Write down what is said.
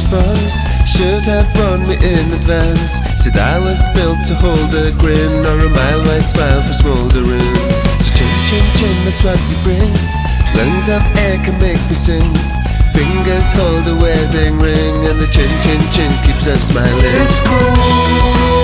response should have warned me in advance. Said I was built to hold a grin or a mile-wide smile for smoldering. So chin, chin, chin, that's what you bring. Lungs of air can make me sing. Fingers hold a wedding ring, and the chin, chin, chin keeps us smiling. It's cool